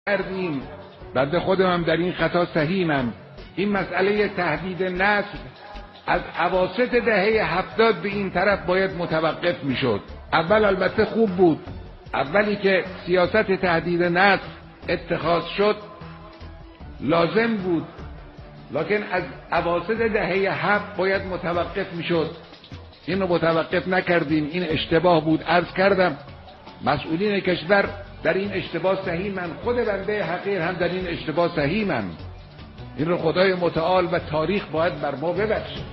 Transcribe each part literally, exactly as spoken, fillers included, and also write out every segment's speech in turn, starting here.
کردیم. بنده خودم در این خطا سهیمم. این مسئله تهدید نسل از اواسط دهه هفتاد به این طرف باید متوقف میشد. اول البته خوب بود، اولی که سیاست تهدید نسل اتخاذ شد لازم بود، لکن از اواسط دهه هفت باید متوقف میشد. این رو متوقف نکردیم، این اشتباه بود. عرض کردم مسئولین کشور در این اشتباه سهیمن، خود بنده حقیر هم در این اشتباه سهیمن. این رو خدای متعال و تاریخ باید بر ما ببخشه.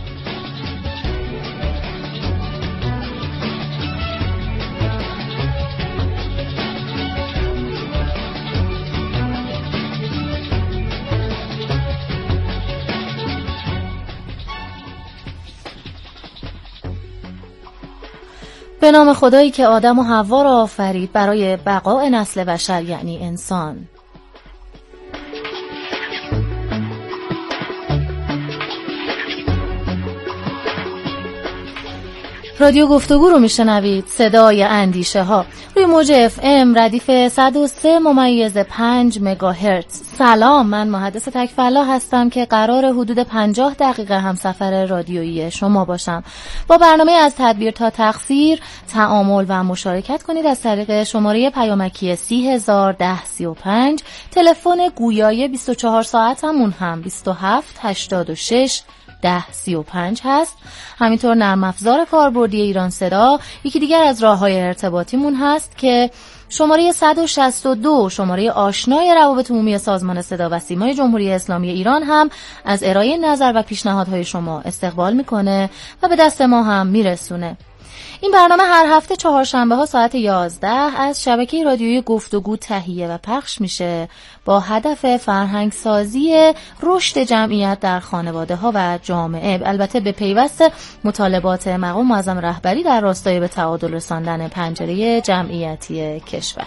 به نام خدایی که آدم و حوا را آفرید برای بقاء نسل بشر، یعنی انسان. رادیو گفتگو رو میشنوید، صدای اندیشه ها، روی موج اف ام ردیف صد و سه ممیز پنج مگاهرتز. سلام، من محدث تکفلا هستم که قرار حدود پنجاه دقیقه همسفر رادیویی شما باشم. با برنامه از تدبیر تا تقصیر تعامل و مشارکت کنید از طریق شماره پیامکی سی هزار ده سی و پنج. تلفن گویای بیست و چهار ساعتمون هم بیست و هفت هشتاد و شش ده سی و پنج هست. همینطور نرم افزار کاربردی ایران صدا یکی دیگر از راه‌های ارتباطیمون هست که شماره صد و شصت و دو، شماره آشنای روابط عمومی سازمان صدا و سیمای جمهوری اسلامی ایران هم از ارائه نظر و پیشنهادهای شما استقبال میکنه و به دست ما هم میرسونه. این برنامه هر هفته چهارشنبه ها ساعت یازده از شبکه رادیویی گفتگو تهیه و پخش میشه با هدف فرهنگ سازی رشد جمعیت در خانواده ها و جامعه، البته به پیوست مطالبات مقام معظم رهبری در راستای به تعادل رساندن پنجره جمعیتی کشور.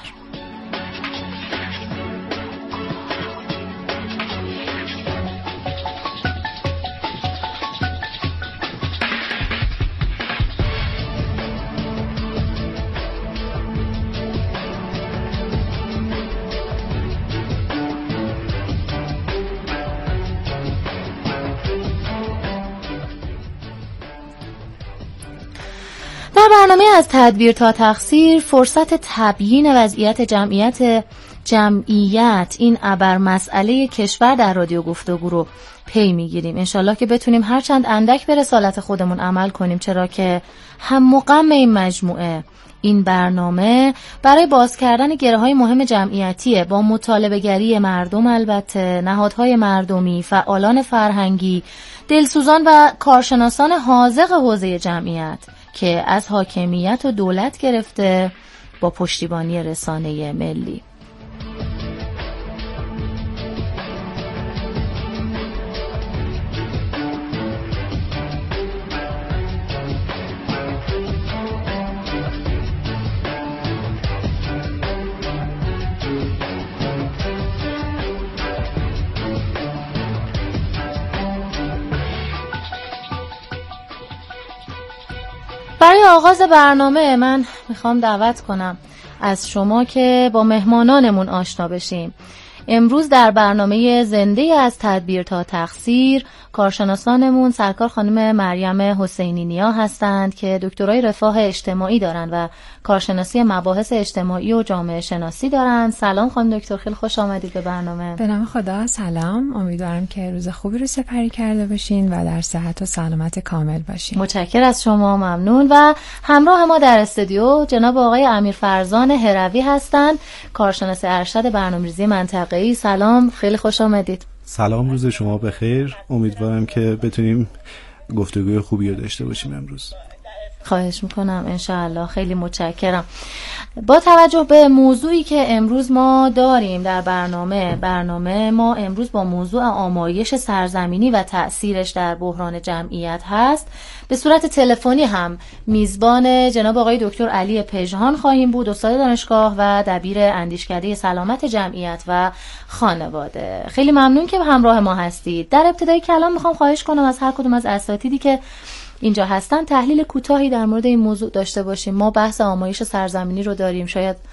در برنامه از تدبیر تا تقصیر فرصت تبیین وضعیت جمعیت جمعیت این ابر مسئله کشور در رادیو گفتگو رو پی میگیریم. انشالله که بتونیم هرچند اندک به رسالت خودمون عمل کنیم، چرا که هم مقام این مجموعه این برنامه برای باز کردن گره‌های مهم جمعیتیه، با مطالبه‌گری مردم، البته نهادهای مردمی، فعالان فرهنگی، دلسوزان و کارشناسان حاذق حوزه جمعیت که از حاکمیت و دولت گرفته با پشتیبانی رسانه ملی. برای آغاز برنامه من میخوام دعوت کنم از شما که با مهمانانمون آشنا بشیم. امروز در برنامه زنده از تدبیر تا تقصیر کارشناسانمون سرکار خانم مریم حسینی نیا هستند که دکترای رفاه اجتماعی دارن و کارشناسی مباحث اجتماعی و جامعه شناسی دارن. سلام خانم دکتر، خیلی خوش آمدید به برنامه. به نام خدا. سلام، امیدوارم که روز خوبی رو سپری کرده باشین و در صحت و سلامت کامل باشین. متشکرم از شما، ممنون. و همراه ما در استودیو جناب آقای امیر فرزان هروی هستند، کارشناس ارشد برنامه‌ریزی منطقه‌ای. سلام، خیلی خوش آمدید. سلام، روز شما بخیر. امیدوارم که بتونیم گفتگوی خوبی رو داشته باشیم امروز. خواهش میکنم، انشاءالله. خیلی متشکرم. با توجه به موضوعی که امروز ما داریم در برنامه برنامه ما امروز با موضوع آمایش سرزمینی و تأثیرش در بحران جمعیت هست. به صورت تلفنی هم میزبان جناب آقای دکتر علی پژهان خواهیم بود، استاد دانشگاه و دبیر اندیشکده سلامت جمعیت و خانواده. خیلی ممنون که همراه ما هستید. در ابتدای کلام میخوام خواهش کنم از هر کدوم از اساتیدی که اینجا هستن تحلیل کوتاهی در مورد این موضوع داشته باشیم. ما بحث آمایش سرزمینی رو داریم، شاید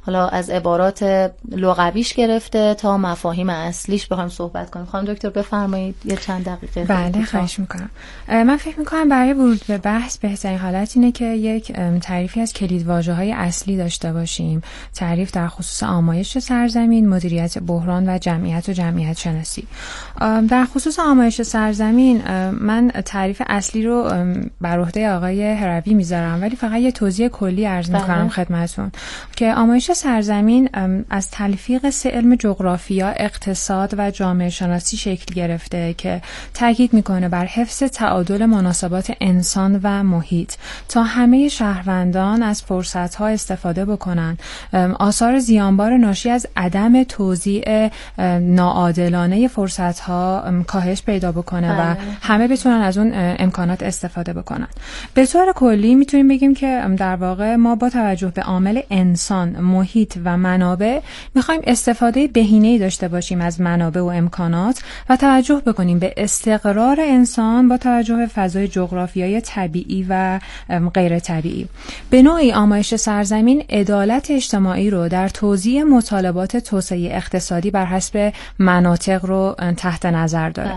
حالا از عبارات لغویش گرفته تا مفاهیم اصلیش بخوایم صحبت کنیم. خانم دکتر بفرمایید یه چند دقیقه. بله خواهش میکنم. من فکر میکنم برای ورود به بحث بهترین حالت اینه که یک تعریفی از کلیدواژه‌های اصلی داشته باشیم. تعریف در خصوص آمایش سرزمین، مدیریت بحران و جمعیت و جمعیت شناسی. در خصوص آمایش سرزمین من تعریف اصلی رو بر عهده آقای هروی میذارم، ولی فقط یه توضیح کلی عرض میکنم خدمتتون که آمایش سرزمین از تلفیق سه علم جغرافیا، اقتصاد و جامعه شناسی شکل گرفته که تاکید میکنه بر حفظ تعادل مناسبات انسان و محیط تا همه شهروندان از فرصت‌ها استفاده بکنن، آثار زیانبار ناشی از عدم توزیع ناعادلانه فرصت‌ها کاهش پیدا بکنه بله. و همه بتونن از اون امکانات استفاده بکنن. به طور کلی میتونیم بگیم که در واقع ما با توجه به عامل انسان، محیط و منابع میخوایم استفاده بهینه‌ای داشته باشیم از منابع و امکانات و توجه بکنیم به استقرار انسان با توجه به فضای جغرافیایی طبیعی و غیر طبیعی. به نوعی آمایش سرزمین عدالت اجتماعی رو در توزیع مطالبات توسعه اقتصادی بر حسب مناطق رو تحت نظر داره.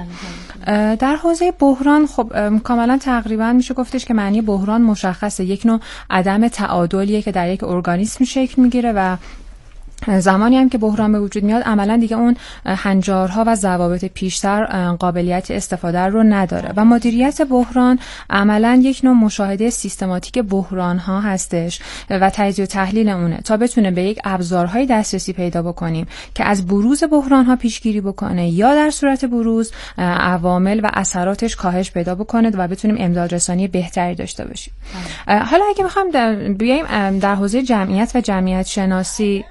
در حوزه بحران خب کاملا تقریبا میشه گفتش که معنی بحران مشخصه، یک نوع عدم تعادلیه که در یک ارگانیسم شکل میگیره و زمانی هم که بحران به وجود میاد عملا دیگه اون هنجارها و ضوابط پیشتر قابلیت استفاده رو نداره و مدیریت بحران عملا یک نوع مشاهده سیستماتیک بحران ها هستش و تجزیه و تحلیل اونه تا بتونه به یک ابزارهای دسترسی پیدا بکنیم که از بروز بحران ها پیشگیری بکنه یا در صورت بروز عوامل و اثراتش کاهش پیدا بکنه و بتونیم امداد رسانی بهتری داشته باشیم. حالا اگه بخوام بیایم در حوزه جمعیت و جمعیت شناسی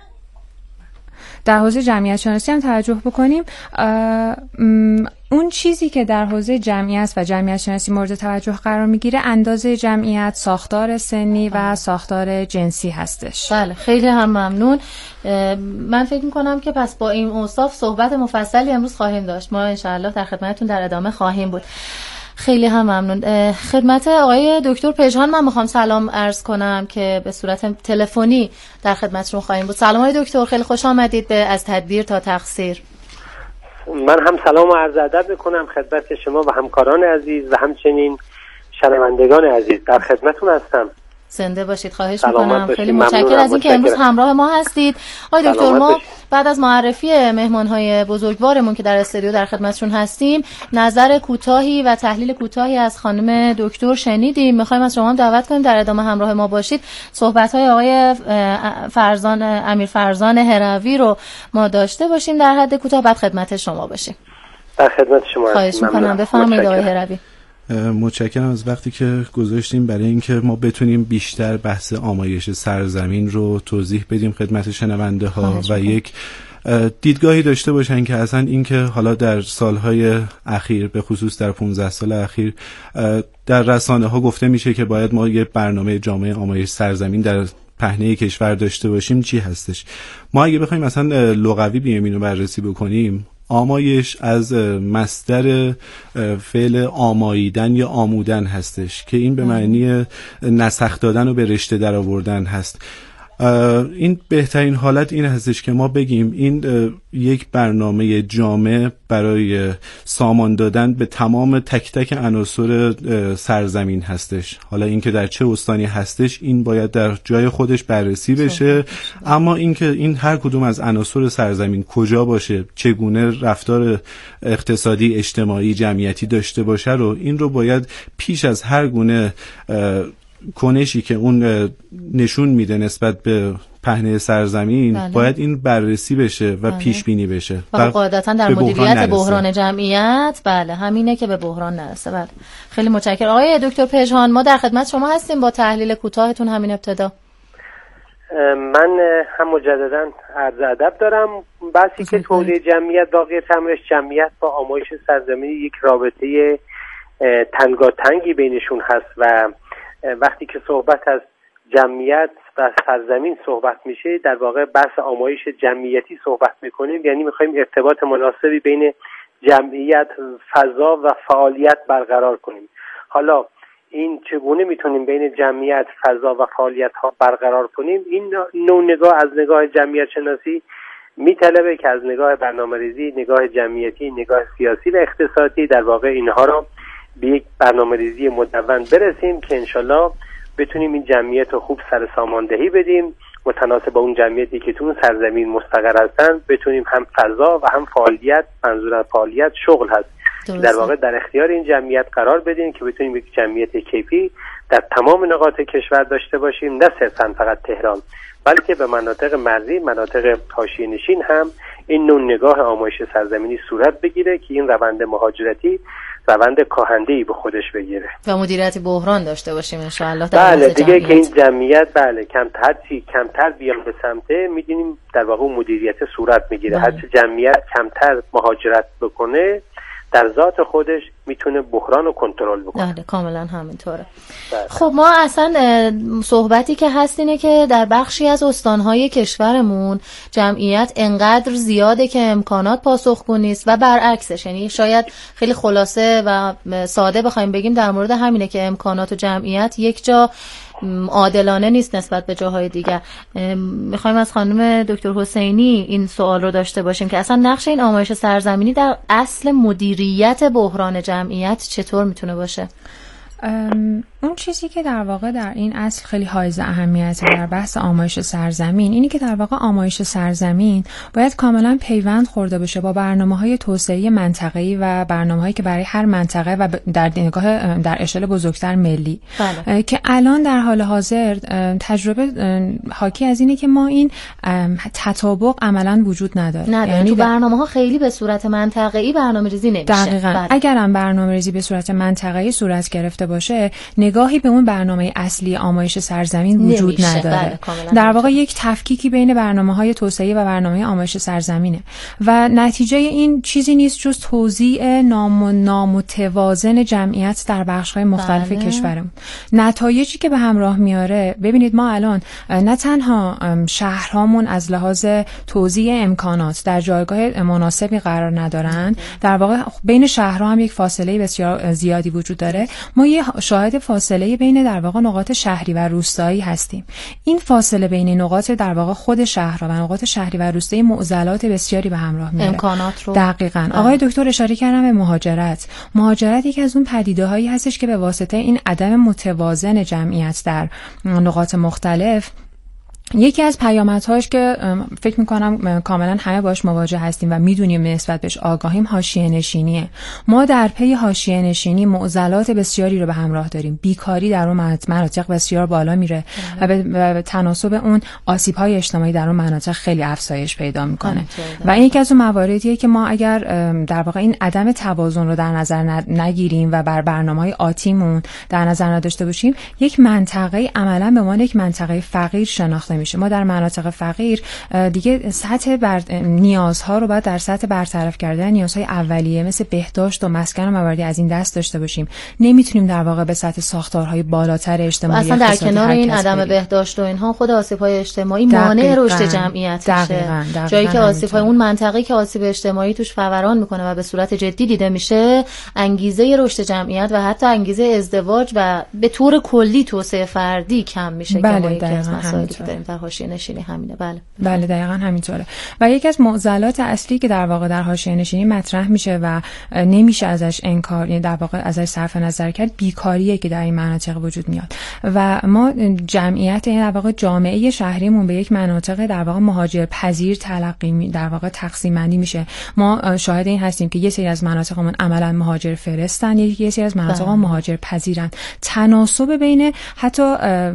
در حوزه جمعیت شناسی هم توجه بکنیم، اون چیزی که در حوزه جمعیت و جمعیت شناسی مورد توجه قرار میگیره اندازه جمعیت، ساختار سنی و ساختار جنسی هستش. بله خیلی هم ممنون. من فکر میکنم که پس با این اوصاف صحبت مفصلی امروز خواهیم داشت. ما انشاءالله در خدمتتون در ادامه خواهیم بود. خیلی هم ممنون. خدمت آقای دکتر پژمان من میخوام سلام عرض کنم که به صورت تلفنی در خدمتشون خواهیم بود. سلام آقای دکتر، خیلی خوش آمدید به از تدبیر تا تقصیر. من هم سلام و عرض ادب میکنم خدمت شما و همکاران عزیز و همچنین شنوندگان عزیز. در خدمتتون هستم. زنده باشید. خواهش میکنم. خیلی متشکرم از اینکه امروز همراه ما هستید. آقای دکتر، ما باشید. بعد از معرفی مهمان‌های بزرگوارمون که در استودیو در خدمتشون هستیم نظر کوتاهی و تحلیل کوتاهی از خانم دکتر شنیدیم. می‌خوایم از شما هم دعوت کنیم در ادامه همراه ما باشید. صحبت‌های آقای فرزان امیر فرزان هروی رو ما داشته باشیم در حد کوتاه، بعد خدمت شما باشیم. در خدمت شما. خواهش می‌کنم. بفرمایید آقای هروی. متشکرم از وقتی که گذاشتیم برای اینکه ما بتونیم بیشتر بحث آمایش سرزمین رو توضیح بدیم خدمت شنونده ها و یک دیدگاهی داشته باشن که اصلا اینکه حالا در سالهای اخیر به خصوص در پانزده سال اخیر در رسانه ها گفته میشه که باید ما یه برنامه جامع آمایش سرزمین در پهنه کشور داشته باشیم، چی هستش؟ ما اگه بخوایم مثلا لغوی بیایم اینو بررسی بکنیم، آمایش از مصدر فعل آماییدن یا آمودن هستش که این به معنی نسخ دادن و به رشته در آوردن هست. این بهترین حالت این هستش که ما بگیم این یک برنامه جامع برای سامان دادن به تمام تک تک عناصر سرزمین هستش. حالا اینکه در چه استانی هستش این باید در جای خودش بررسی بشه، اما اینکه این هر کدوم از عناصر سرزمین کجا باشه، چگونه رفتار اقتصادی، اجتماعی، جمعیتی داشته باشه رو این رو باید پیش از هر گونه کنشی که اون نشون میده نسبت به پهنه سرزمین بله. باید این بررسی بشه و بله. پیش بینی بشه و قاعدتا در مدیریت بحران جمعیت بله همینه که به بحران نرسه. بله خیلی متشکرم. آقای دکتر پژمان ما در خدمت شما هستیم با تحلیل کوتاهتون همین ابتدا. من هم مجددا عرض ادب دارم. بحثی که تولید جمعیت واقعیت امرش جمعیت با آمایش سرزمین یک رابطه تنگاتنگی بینشون هست و وقتی که صحبت از جمعیت و سرزمین صحبت میشه در واقع بحث آمایش جمعیتی صحبت میکنیم، یعنی میخوایم ارتباط مناسبی بین جمعیت، فضا و فعالیت برقرار کنیم. حالا این چگونه میتونیم بین جمعیت، فضا و فعالیت ها برقرار کنیم، این نوع نگاه از نگاه جمعیت شناسی میطلبه که از نگاه برنامه‌ریزی، نگاه جمعیتی، نگاه سیاسی و اقتصادی در واقع اینها رو به یک برنامه‌ریزی مدون برسیم که انشالله بتونیم این جمعیت رو خوب سر ساماندهی بدیم، متناسب با اون جمعیتی که تو اون سرزمین مستقر هستن بتونیم هم فضا و هم فعالیت، منظور فعالیت شغل هست، در واقع در اختیار این جمعیت قرار بدیم که بتونیم یک جمعیت کیفی در تمام نقاط کشور داشته باشیم، نه صرفا فقط تهران بلکه به مناطق مرزی، مناطق حاشیه‌نشین هم این نوع نگاه آمایش سرزمینی صورت بگیره که این روند مهاجرتی روند کاهنده‌ای به خودش بگیره و مدیریت بحران داشته باشیم ان شاء الله. بله دیگه که این جمعیت بله کمتر چی کمتر بیان به سمته، می‌دونیم در واقع مدیریت صورت میگیره. هر چه جمعیت کمتر مهاجرت بکنه در ذات خودش میتونه بحران رو کنترل بکنه. بله کاملا همینطوره. بله. خب ما اصلا صحبتی که هست اینه که در بخشی از استانهای کشورمون جمعیت انقدر زیاده که امکانات پاسخگو نیست و برعکسش، یعنی شاید خیلی خلاصه و ساده بخوایم بگیم در مورد همینه که امکانات و جمعیت یک جا عادلانه نیست نسبت به جاهای دیگر. میخوایم از خانم دکتر حسینی این سوال رو داشته باشیم که اصلا نقش این آمایش سرزمینی در اصل مدیریت بحران جمعیت چطور میتونه باشه؟ اون چیزی که در واقع در این اصل خیلی حائز اهمیته در بحث آمایش سرزمین اینی که در واقع آمایش سرزمین باید کاملا پیوند خورده بشه با برنامه‌های توسعه منطقه‌ای و برنامه‌هایی که برای هر منطقه و در نگاه در اشل بزرگتر ملی. بله. که الان در حال حاضر تجربه حاکی از اینه که ما این تطابق عملاً وجود نداره. نداره. یعنی تو برنامه‌ها خیلی به صورت منطقه‌ای برنامه‌ریزی نمیشه. دقیقاً. بله. اگرم برنامه‌ریزی به صورت منطقه‌ای صورت گرفته باشه نگاهی به اون برنامه اصلی آمایش سرزمین وجود نمیشه. نداره. بله، در واقع یک تفکیکی بین برنامه‌های توسعه و برنامه آمایش سرزمینه و نتیجه این چیزی نیست جز توزیع نام نامتوازن جمعیت در بخش‌های مختلف بله. کشورمون. نتایجی که به همراه میاره، ببینید ما الان نه تنها شهرهامون از لحاظ توزیع امکانات در جایگاه مناسبی قرار ندارن، در واقع بین شهرها هم یک فاصله بسیار زیادی وجود داره. ما یه شاهد فاصله بین در واقع نقاط شهری و روستایی هستیم. این فاصله بین نقاط در واقع خود شهرها و نقاط شهری و روستایی معضلات بسیاری به همراه میاره. امکانات رو دقیقاً. آه. آقای دکتر اشاره کردن به مهاجرت. مهاجرت یکی از اون پدیده‌هایی هستش که به واسطه این عدم متوازن جمعیت در نقاط مختلف یکی از پیامدهاش که فکر میکنم کاملا همه باش مواجه هستیم و میدونیم نسبت بهش آگاهیم حاشیه نشینیه. ما در پی حاشیه نشینی معضلات بسیاری رو به همراه داریم. بیکاری در اون مناطق بسیار بالا میره و به تناسب اون آسیب‌های اجتماعی در اون مناطق خیلی افزایش پیدا میکنه و این یکی از اون مواردیه که ما اگر در واقع این عدم توازن رو در نظر نگیریم و بر برنامه‌های آتیمون در نظر نداشته باشیم، یک منطقه عملاً به عنوان یک منطقه فقیر شناخته میشه. ما در مناطق فقیر دیگه سطح بر... نیازها رو باید در سطح برطرف کردن نیازهای اولیه مثل بهداشت و مسکن و مواردی از این دست داشته باشیم. نمیتونیم در واقع به سطح ساختارهای بالاتر اجتماعی اصلا در کنار این عدم بریم. بهداشت و اینها خود آسیب‌های اجتماعی مانع رشد جمعیت میشه. جایی که آسیب‌های اون منطقه‌ای که آسیب اجتماعی توش فوران میکنه و به صورت جدی دیده میشه، انگیزه رشد جمعیت و حتی انگیزه ازدواج و به طور کلی توسعه فردی کم میشه. بله، که ما یکی از مسائلی که داریم در حاشیه نشینی همینه. بله بله دقیقاً همینطوره. و یکی از معضلات اصلی که در واقع در حاشیه نشینی مطرح میشه و نمیشه ازش انکار، یعنی در واقع ازش صرف نظر کرد، بیکاریه که در این مناطق وجود میاد و ما جمعیت این در واقع جامعه شهریمون به یک مناطق در واقع مهاجر پذیر تلقی در واقع تقسیم بندی میشه. ما شاهد این هستیم که یه سری از مناطقمون عملاً مهاجر فرستن، یه سری از مناطق مهاجر پذیرن. تناسب بین حتی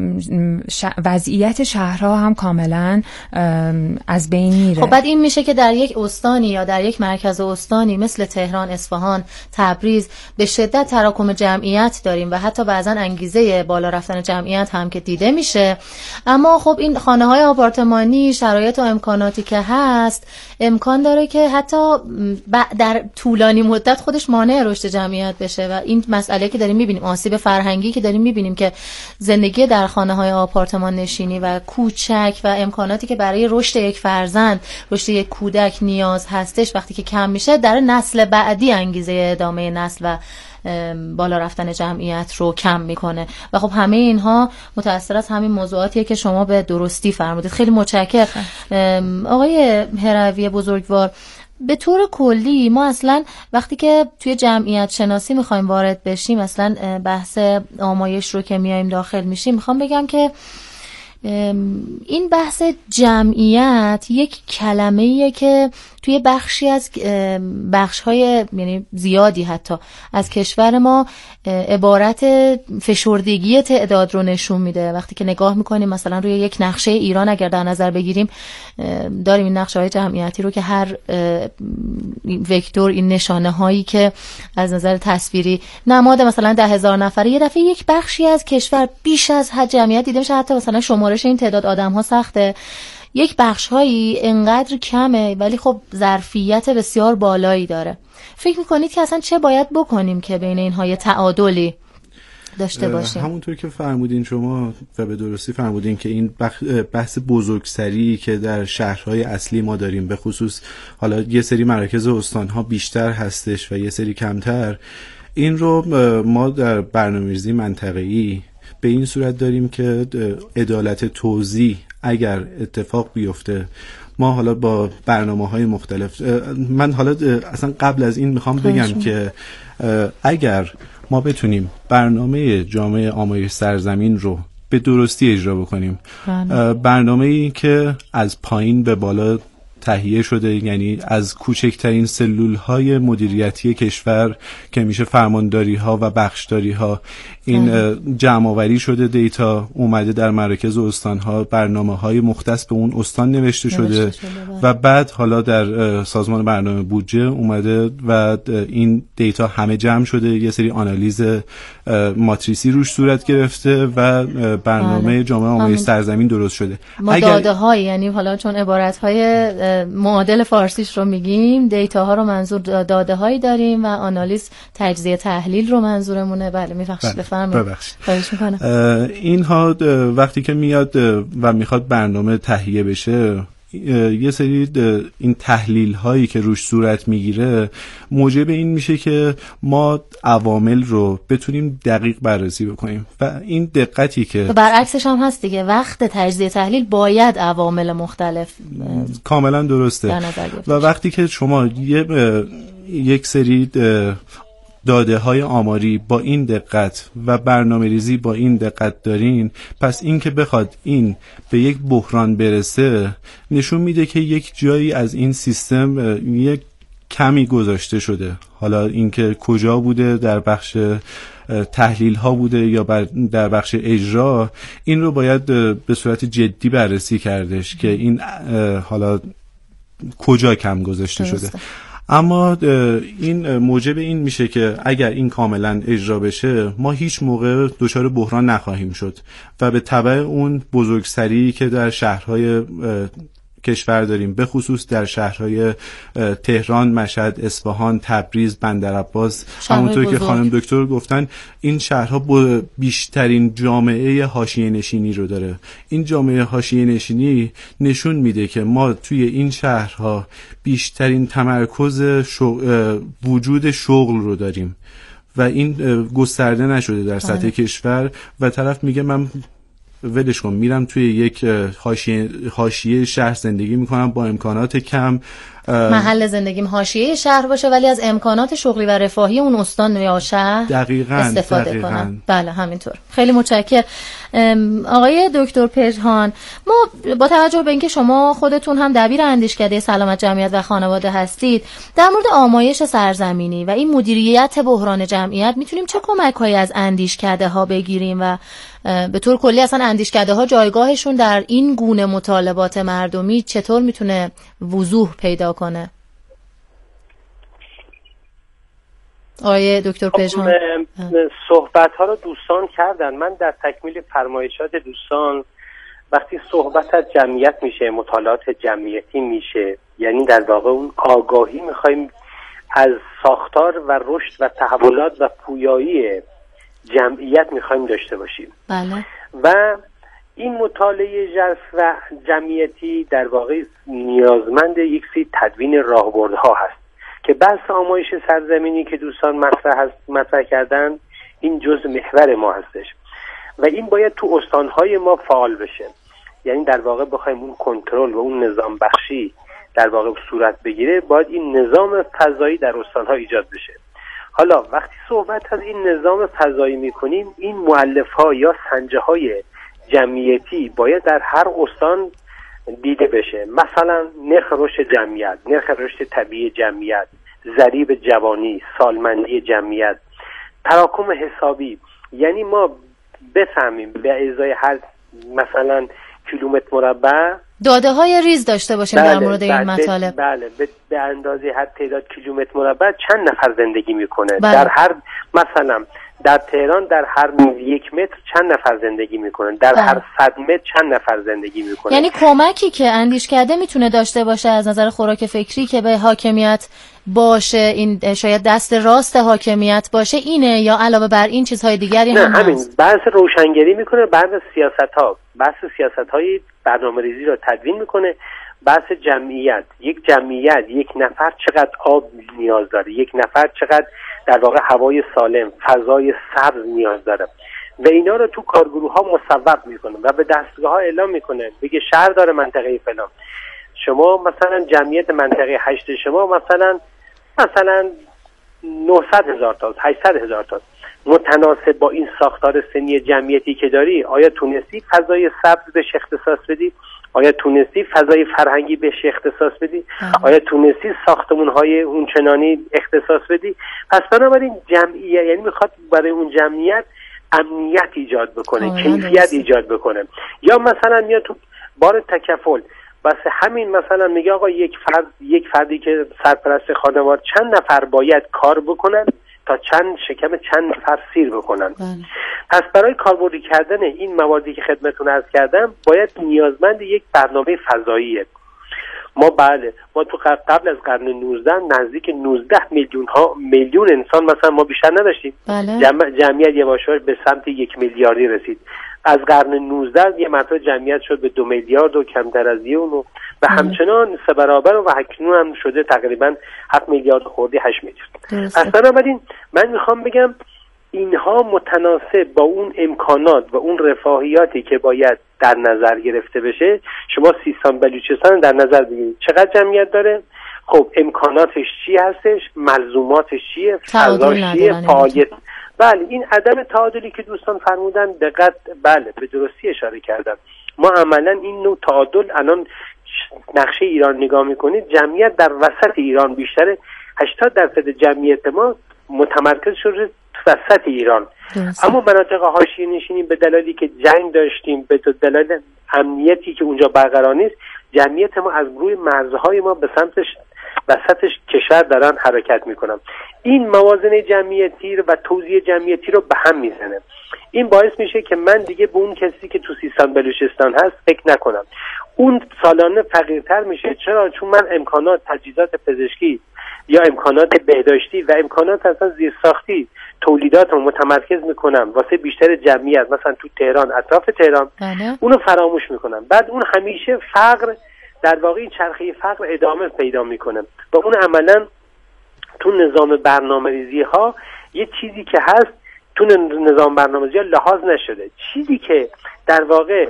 وضعیت شهرها هم کاملا از بین میره. خب بعد این میشه که در یک استانی یا در یک مرکز استانی مثل تهران، اصفهان، تبریز به شدت تراکم جمعیت داریم و حتی بعضا انگیزه بالا رفتن جمعیت هم که دیده میشه. اما خب این خانه های آپارتمانی، شرایط و امکاناتی که هست امکان داره که حتی در طولانی مدت خودش مانع رشد جمعیت بشه و این مسئله که داریم میبینیم، آسیب فرهنگی که داریم میبینیم که زندگی در خانه های آپارتمان نشینی و کوچ کوچک و امکاناتی که برای رشد یک فرزند، رشد یک کودک نیاز هستش وقتی که کم میشه، در نسل بعدی انگیزه ادامه نسل و بالا رفتن جمعیت رو کم میکنه. و خب همه اینها متأثر از همین موضوعاتیه که شما به درستی فرمودید. خیلی متشکرم آقای هروی بزرگوار. به طور کلی ما اصلا وقتی که توی جمعیت شناسی میخوایم وارد بشیم، اصلا بحث آمایش رو که میایم داخل میشیم، میخوام بگم که این بحث جمعیت یک کلمه‌ایه که توی بخشی از بخش‌های یعنی زیادی حتی از کشور ما عبارت فشردگی تعداد رو نشون میده. وقتی که نگاه میکنیم مثلا روی یک نقشه ایران اگر در نظر بگیریم، داریم این نقشه‌های جمعیتی رو که هر وکتور، این نشانه هایی که از نظر تصویری نماد مثلا ده هزار نفره، یه دفعه یک بخشی از کشور بیش از حد جمعیت دیده میشه. حتی مثلا شمارش این تعداد آدم ها سخته. یک بخش هایی انقدر کمه ولی خب ظرفیت بسیار بالایی داره. فکر میکنید که اصلا چه باید بکنیم که بین اینها یه تعادلی داشته باشیم؟ همونطور که فرمودین شما و به درستی فرمودین که این بحث بزرگسری که در شهرهای اصلی ما داریم، به خصوص حالا یه سری مراکز استانها بیشتر هستش و یه سری کمتر، این رو ما در برنامه‌ریزی منطقه‌ای به این صورت داریم که عدالت توزیع اگر اتفاق بیفته، ما حالا با برنامه‌های مختلف، من حالا اصلا قبل از این میخوام بگم که اگر ما بتونیم برنامه جامعه آمایش سرزمین رو به درستی اجرا بکنیم، برنامه‌ای که از پایین به بالا تهیه شده، یعنی از کوچکترین سلول‌های مدیریتی کشور که میشه فرمانداری‌ها و بخشداری‌ها، این جمع‌آوری شده، دیتا اومده در مراکز استان‌ها، برنامه‌های مختص به اون استان نوشته شده, نوشته شده و بعد حالا در سازمان برنامه بودجه اومده و این دیتا همه جمع شده، یه سری آنالیز ماتریسی روش صورت گرفته و برنامه جامعه آمایش سرزمین درست شده. داده‌های، یعنی حالا چون عبارت‌های معادل فارسیش رو میگیم، دیتاها رو منظور داده‌هایی داریم و آنالیز تجزیه تحلیل رو منظورمونه. بله می‌بخشید بفرمایید. خواهش می‌کنم. اینها وقتی که میاد و میخواد برنامه تهیه بشه، یه سری این تحلیل هایی که روش صورت میگیره موجب این میشه که ما عوامل رو بتونیم دقیق بررسی بکنیم و این دقتی که برعکسش هم هست دیگه، وقت تجزیه تحلیل باید عوامل مختلف کاملا درسته و وقتی که شما یه یک سری داده های آماری با این دقت و برنامه ریزی با این دقت دارین، پس این که بخواد این به یک بحران برسه نشون میده که یک جایی از این سیستم یک کمی گذاشته شده. حالا اینکه کجا بوده، در بخش تحلیل ها بوده یا در بخش اجرا، این رو باید به صورت جدی بررسی کردش که این حالا کجا کم گذاشته شده. اما این موجب این میشه که اگر این کاملا اجرا بشه ما هیچ موقع دچار بحران نخواهیم شد و به تبع اون بزرگسری که در شهرهای کشور داریم، به خصوص در شهرهای تهران، مشهد، اصفهان، تبریز، بندرعباس، همونطور که خانم دکتر گفتن، این شهرها با بیشترین جامعه حاشیه نشینی رو داره. این جامعه حاشیه نشینی نشون میده که ما توی این شهرها بیشترین تمرکز شغل، وجود شغل رو داریم و این گسترده نشده در سطح کشور و طرف میگه من ولش کن، میرم توی یک حاشیه حاشیه شهر زندگی میکنم با امکانات کم، محل زندگیم حاشیه شهر باشه ولی از امکانات شغلی و رفاهی اون استان یا شهر دقیقاً استفاده دقیقاً. کنم. بله همینطور. خیلی متشکرم آقای دکتر پژهان. ما با توجه به اینکه شما خودتون هم دبیر اندیشکده سلامت جمعیت و خانواده هستید، در مورد آمایش سرزمینی و این مدیریت بحران جمعیت میتونیم چه کمک‌هایی از اندیشکده ها بگیریم و به طور کلی اصلا اندیشکده ها جایگاهشون در این گونه مطالبات مردمی چطور میتونه وضوح پیدا کنه؟ آقای دکتر پژهان صحبت ها رو دوستان کردن. من در تکمیل فرمایشات دوستان، وقتی صحبت از جمعیت میشه، مطالعات جمعیتی میشه، یعنی در واقع اون آگاهی میخوایم از ساختار و رشد و تحولات و پویایی جمعیت میخوایم داشته باشیم. بله. و این مطالعه ژرف و جمعیتی در واقع نیازمند یک سری تدوین راهبردها هست که بحث آمایش سرزمینی که دوستان مطرح هست مطرح کردن این جزء محور ما هستش و این باید تو استانهای ما فعال بشه. یعنی در واقع بخوایم اون کنترل و اون نظام بخشی در واقع صورت بگیره، باید این نظام فضایی در استانها ایجاد بشه. حالا وقتی صحبت از این نظام فضایی میکنیم، این مؤلفه‌ها یا سنجه‌های جمعیتی باید در هر استان دیده بشه. مثلا نرخ رشد جمعیت، نرخ رشد طبیعی جمعیت، ضریب جوانی، سالمندی جمعیت، تراکم حسابی. یعنی ما بفهمیم به ازای هر مثلا کیلومتر مربع داده های ریز داشته باشیم بله، در مورد این مطالب. بله به, به اندازه هر تعداد کیلومتر مربع چند نفر زندگی میکنه. بله. در هر مثلا در تهران در هر یک متر چند نفر زندگی میکنن، در بله. هر صد متر چند نفر زندگی میکنن. یعنی کمکی که اندیشکده میتونه داشته باشه از نظر خوراک فکری که به حاکمیت باشه، این شاید دست راست حاکمیت باشه اینه، یا علاوه بر این چیزهای دیگری هم نه همین هست؟ بحث روشنگری میکنه، بعد سیاست ها بحث سیاست های برنامه ریزی رو تدوین میکنه، بحث جمعیت، یک جمعیت یک نفر چقدر آب نیاز داره، یک نفر چقدر در واقع هوای سالم، فضای سبز نیاز داره و اینا رو تو کارگروه ها مصوب میکنه و به دستگاه ها اعلام میکنه. بگه شهر داره منطقه فلان، شما مثلا جمعیت منطقه هشت شما مثلا مثلا نهصد هزار تا هشتصد هزار تا، متناسب با این ساختار سنی جمعیتی که داری، آیا تونستی فضای سبز بهش اختصاص بدی؟ آیا تونستی فضای فرهنگی بهش اختصاص بدی؟ آیا تونستی ساختمان‌های اونچنانی اختصاص بدی؟ پس بنابراین جمعیت یعنی میخواد برای اون جمعیت امنیت ایجاد بکنه، کیفیت ایجاد بکنه. یا مثلا میاد تو بار تکفل، بس همین مثلا میگه آقا یک فرد یک فردی که سرپرست خانواده چند نفر باید کار بکنن تا چند شکم چند نفر سیر بکنن. بله. پس برای کاربردی کردن این مواردی که خدمتتون عرض کردم باید نیازمند یک برنامه فضاییه. ما بله ما تو قبل از قرن نوزده نزدیک نوزده میلیون ها میلیون انسان مثلا ما بیشتر نداشتیم. بله. جمع، جمعیت یواش یواش به سمت یک میلیاردی رسید. از قرن نوزده یه مرتبه جمعیت شد به دو میلیارد و کمتر از یه اونو و همچنان سه برابر و اکنون هم شده تقریبا هفت میلیارد خوردی هشت میلیارد. پس بنابراین من میخوام بگم اینها متناسب با اون امکانات و اون رفاهیاتی که باید در نظر گرفته بشه. شما سیستان بلوچستان در نظر بگیرید چقدر جمعیت داره، خب امکاناتش چی هستش، ملزوماتش چیه، فضاش چیه، فعالیت. بله این عدم تعادلی که دوستان فرمودن دقت بله به درستی اشاره کردن. ما عملا این نوع تعادل الان نقشه ایران نگاه میکنید، جمعیت در وسط ایران بیشتره، هشتاد درصد جمعیت ما متمرکز شده وسط ایران. درسته. اما مناطق حاشیه نشینی به دلایلی که جنگ داشتیم، به دلایل امنیتی که اونجا برقرار نیست، جمعیت ما از روی مرزهای ما به سمتش وسطش کشور دارن حرکت میکنن. این موازنه جمعیتی و توزیع جمعیتی رو به هم میزنه. این باعث میشه که من دیگه به اون کسی که تو سیستان بلوچستان هست فکر نکنم. اون سالانه فقیرتر میشه. چرا؟ چون من امکانات تجهیزات پزشکی یا امکانات بهداشتی و امکانات اصلا زیرساختی تولیدات رو متمرکز میکنم واسه بیشتر جمعیت، مثلا تو تهران، اطراف تهران، بله. اونو فراموش میکنم. بعد اون همیشه فقر در واقع این چرخه فقر ادامه پیدا میکنه و اون عملا تو نظام برنامه‌ریزی ها یه چیزی که هست تو نظام برنامه‌ریزی ها لحاظ نشده، چیزی که در واقع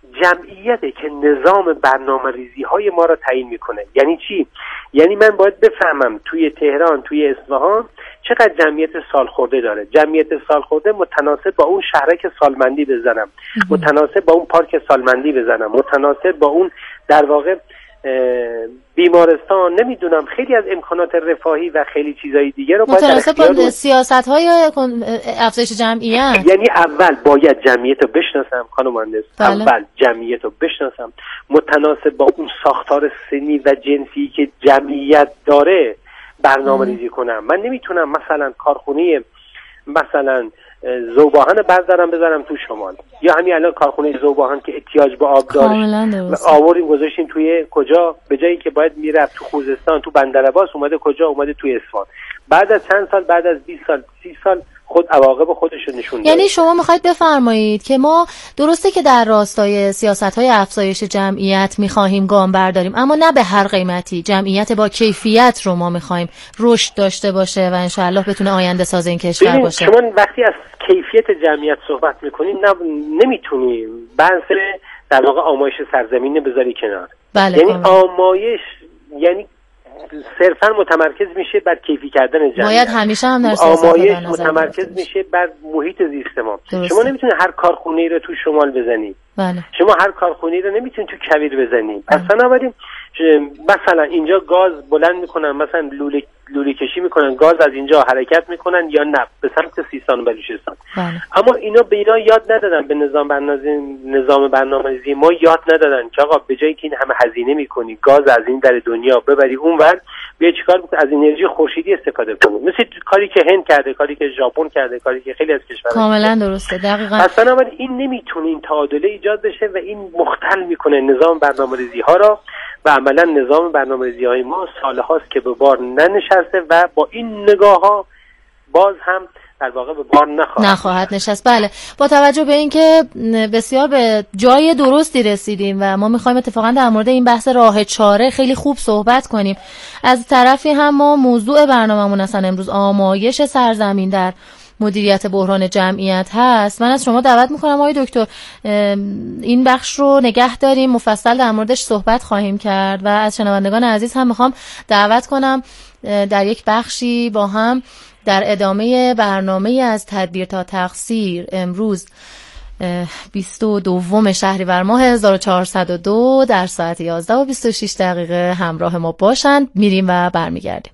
جمعیته که نظام برنامه‌ریزی های ما رو تعیین میکنه. یعنی چی؟ یعنی من باید بفهمم توی تهران، توی اصفهان چقدر جمعیت سالخورده داره. جمعیت سالخورده متناسب با اون شهرک سالمندی بزنم، متناسب با اون پارک سالمندی بزنم، متناسب با اون در واقع بیمارستان، نمیدونم خیلی از امکانات رفاهی و خیلی چیزای دیگه رو باید متناسب با سیاست‌های افزایش جمعیت. یعنی اول باید جمعیت رو بشناسم خانم مهندس. بله. اول جمعیت رو بشناسم متناسب با اون ساختار سنی و جنسی که جمعیت داره برنامه ریزی کنم. من نمیتونم مثلا کارخونه مثلا ذوباهن بردارم بذارم تو شمال، یا همین الان کارخونه ذوباهن که احتیاج به آب داره آوریم گذاشتیم توی کجا، به جایی که باید میرفت تو خوزستان، تو بندرعباس، اومده کجا؟ اومده توی اصفهان. بعد از چند سال، بعد از بیست سال، سی سال خود عواقب خودش رو نشون داد. یعنی شما میخواید بفرمایید که ما درسته که در راستای سیاست‌های افزایش جمعیت میخواهیم گام برداریم، اما نه به هر قیمتی. جمعیت با کیفیت رو ما میخوایم رشد داشته باشه و انشاءالله بتونه آینده ساز این کشور باشه. شما وقتی از کیفیت جمعیت صحبت میکنید نمیتونی بحث در واقع آمایش سرزمین بذاری کنار. بله، یعنی آمایش یعنی صرفا متمرکز میشه بر کیفی کردن جمعیت. باید همیشه هم در آمایش متمرکز میشه بر محیط زیست ما. شما نمیتونی هر کارخونه‌ای رو تو شمال بزنی. بله. شما هر کارخونه‌ای رو نمیتونی تو کویر بزنی. پس بنابراین مثلا اینجا گاز بلند میکنن، مثلا لوله لوله کشی میکنن، گاز از اینجا حرکت میکنن یا نه به سمت سیستان و بلوچستان. بله. اما اینا به اینا یاد ندادن، به نظام برنامه‌ریزی نظام برنامه‌ریزی ما یاد ندادن که آقا به جایی که این همه هزینه میکنی گاز از این در دنیا ببری اونور، بیا چیکار بکنی؟ از انرژی خورشیدی استفاده کنی، مثل کاری که هند کرده، کاری که ژاپن کرده، کاری که خیلی از کشورها. کاملا درسته، دقیقاً. پس بنابراین این نمیتونه این تعادله ایجاد بشه و این مختل میکنه نظام برنامه‌ریزی ها را و عملا نظام برنامه‌ریزی های ما سالهاست که به بار ننشسته و با این نگاه ها باز هم در واقع به بار نخواهد نخواهد نشست. بله، با توجه به اینکه بسیار به جای درستی رسیدیم و ما میخوایم اتفاقا در مورد این بحث راه چاره خیلی خوب صحبت کنیم، از طرفی هم ما موضوع برنامه‌مون اصلا امروز آمایش سرزمین در مدیریت بحران جمعیت هست. من از شما دعوت میکنم آقای دکتر این بخش رو نگه داریم، مفصل در موردش صحبت خواهیم کرد و از شنوندگان عزیز هم میخوام دعوت کنم در یک بخشی با هم در ادامه برنامه از تدبیر تا تقصیر امروز بیست و دوم شهریور ماه هزار و چهارصد و دو در ساعت یازده و بیست و شش دقیقه همراه ما باشند. میریم و برمیگردیم.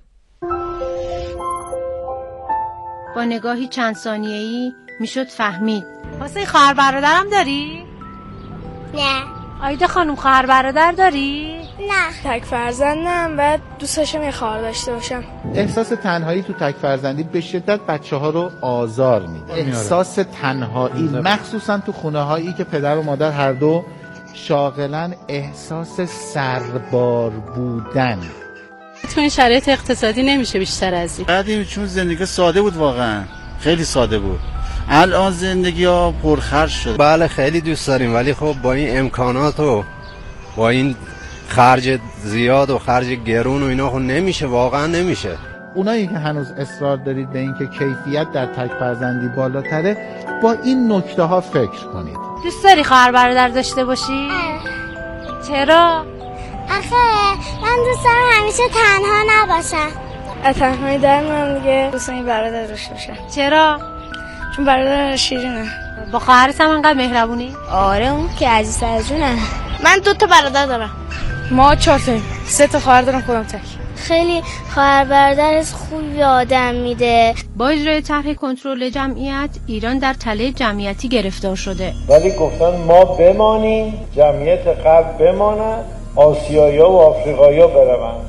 با نگاهی چند ثانیه‌ای میشد فهمید. واسه خواهر برادرم داری؟ نه. آیده خانم خواهر برادر داری؟ نه. تک فرزندم و دوست داشتم یه خواهر داشته باشم. احساس تنهایی تو تک فرزندی به شدت بچه‌ها رو آزار میده. احساس تنهایی مخصوصا تو خونه‌هایی که پدر و مادر هر دو شاغلن، احساس سربار بودن. تو این شرایط اقتصادی نمیشه بیشتر از این. بعدی چون زندگی ساده بود، واقعا خیلی ساده بود. الان زندگی ها پرخرج شد. بله خیلی دوست داریم، ولی خب با این امکانات و با این خرج زیاد و خرج گرون و اینا خب نمیشه، واقعا نمیشه. اونایی که هنوز اصرار دارید به این که کیفیت در تک فرزندی بالاتره، با این نکته ها فکر کنید. دوست داری خواهر برادر داشته باشی؟ چرا؟ آخه من دوست دارم همیشه تنها نباشم. از تنهایی در من دیگه دوست دارم برادر داشته باشم. چرا؟ چون برادر شیرینه. با خواهرت هم انقدر مهربونی؟ آره اون که عزیز از جونه. من دو تا برادر دارم. ما چهار تاییم. سه تا خواهر دارم خودم تک. خیلی خواهر برادر خوبی آدم میده. با اجرای طرح کنترل جمعیت ایران در تله جمعیتی گرفتار شده. ولی گفتن ما بمانیم، جمعیت غرب بماند، آسیایا و آفریقایا بروند.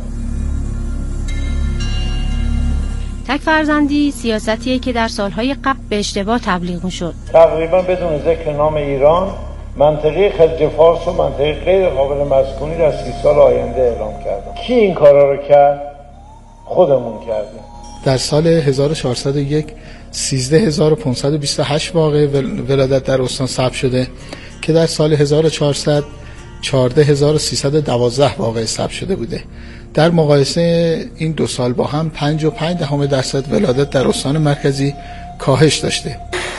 تک فرزندی سیاستیه که در سالهای قبل به اشتباه تبلیغ شد. تقریبا بدون ذکر نام ایران، منطقه خلیج فارس و منطقه غیر قابل مسکونی در سی سال آینده اعلام کردن. کی این کارا رو کرد؟ خودمون کردیم. در سال هزار و چهارصد و یک سیزده هزار و پانصد و بیست و هشت واقعه ولادت در استان ثبت شده که در سال هزار و چهارصد چهارده هزار و سیصد و دوازده واقعه ثبت شده بوده. در مقایسه این دو سال با هم پنج و پنج دهم درصد ولادت در استان مرکزی کاهش داشته.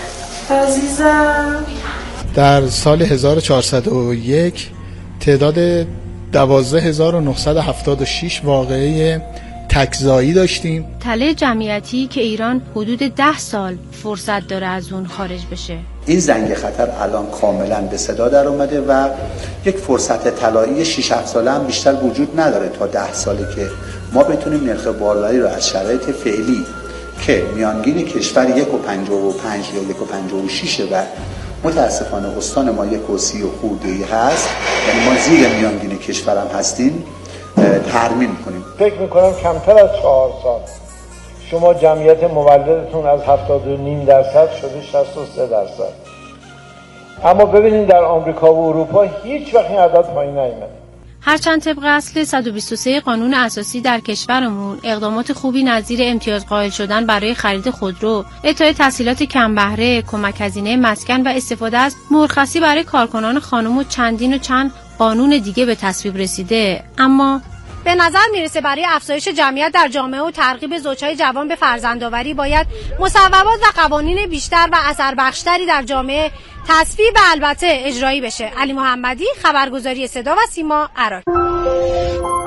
عزیزم در سال هزار و چهارصد و یک تعداد دوازده هزار و نهصد و هفتاد و شش واقعه تکزایی داشتیم. تله جمعیتی که ایران حدود ده سال فرصت داره از اون خارج بشه. این زنگ خطر الان کاملا به صدا در اومده و یک فرصت طلایی شش هفت ساله هم بیشتر وجود نداره تا ده ساله که ما بتونیم نرخ باروری رو از شرایط فعلی که میانگین کشور یک و پنجاه و پنج یا یک و پنجاه و شش و متاسفانه استان ما یک و سی و خورده‌ای هست، یعنی ما زیر میانگین کشورم هستیم، ترمیم کنیم. فکر میکنم کمتر از چهار سال شما جمعیت مولدتون از هفتاد و نیم درصد شده شصت و سه درصد. اما ببینید در آمریکا و اروپا هیچ وقت این عدد پایین نیامده. هرچند طبق اصل صد و بیست و سه قانون اساسی در کشورمون اقدامات خوبی نظیر امتیاز قائل شدن برای خرید خودرو، اعطای تسهیلات کم بهره، کمک هزینه مسکن و استفاده از مرخصی برای کارکنان خانم و چندین و چند قانون دیگه به تصویب رسیده، اما به نظر میرسه برای افزایش جمعیت در جامعه و ترغیب زوجهای جوان به فرزندآوری باید مصوبات و قوانین بیشتر و اثربخشتری در جامعه تصویب و البته اجرایی بشه. علی محمدی، خبرگزاری صدا و سیما، عراق.